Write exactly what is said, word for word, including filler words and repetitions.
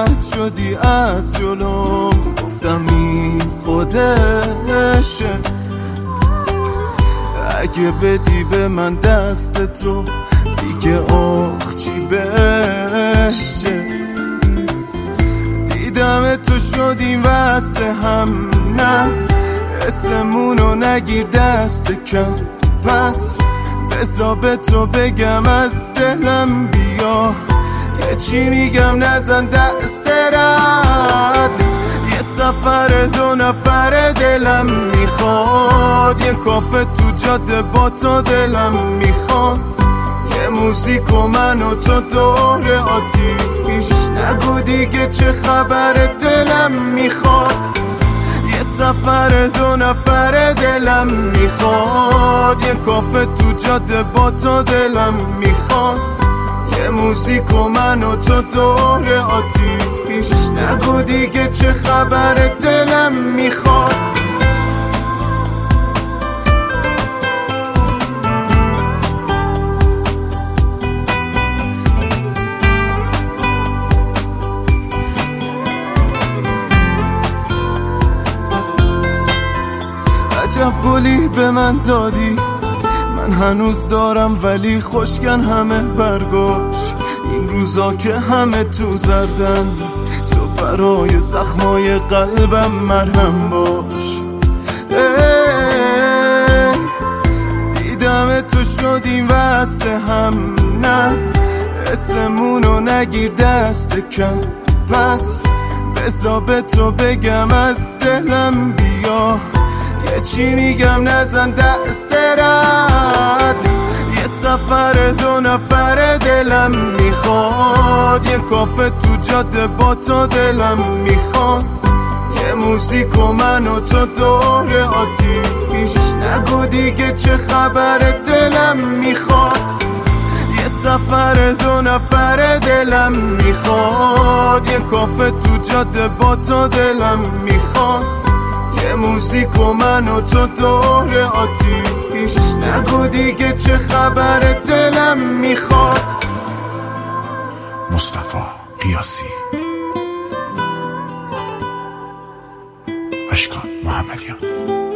رد شدی از جلوم، گفتم این خودشه. اگه بدی به من دست تو دیگه آخ چی بشه. دیدم تو شدیم وسط هم، نه اسمونو نگیر دست کم. پس بذار به تو بگم از دلم بیا، یه چی میگم نزن دست رد. یه سفر دو نفر دلم میخواد، یه کافه تو جاده با تو دلم میخواد. یه موزیک و من و تو دور آتیش، نگو دیگه چه خبر دلم میخواد. یه سفر دو نفر دلم میخواد، یه کافه تو جاده با تو دلم میخواد. یه موزیک و من و تو دور آتیش، نگو دیگه چه خبر دلم میخواد. عجب گلی به من دادی، من هنوز دارم ولی خوشگن همه برگاش. این روزا که همه تو زردن، تو برای زخمای قلبم مرهم باش. دیدم تو شدیم وسط هم، نه اسمونو نگیر دست کم. پس بذار به تو بگم از دلم بیا، یه چی میگم نزن دست رد. یه سفر دو نفر دلم میخواد، یه کافه تو جاده با تو دلم میخواد. یه موزیک و من و تو دور آتیش، نگو دیگه چه خبر دلم میخواد. یه سفر دو نفر دلم میخواد، یه کافه تو جاده با تو دلم میخواد. یه موزیک و من و تو دور آتیش، نگو دیگه چه خبر دلم میخواد. مصطفی قیاسی، اشکان محمدیان.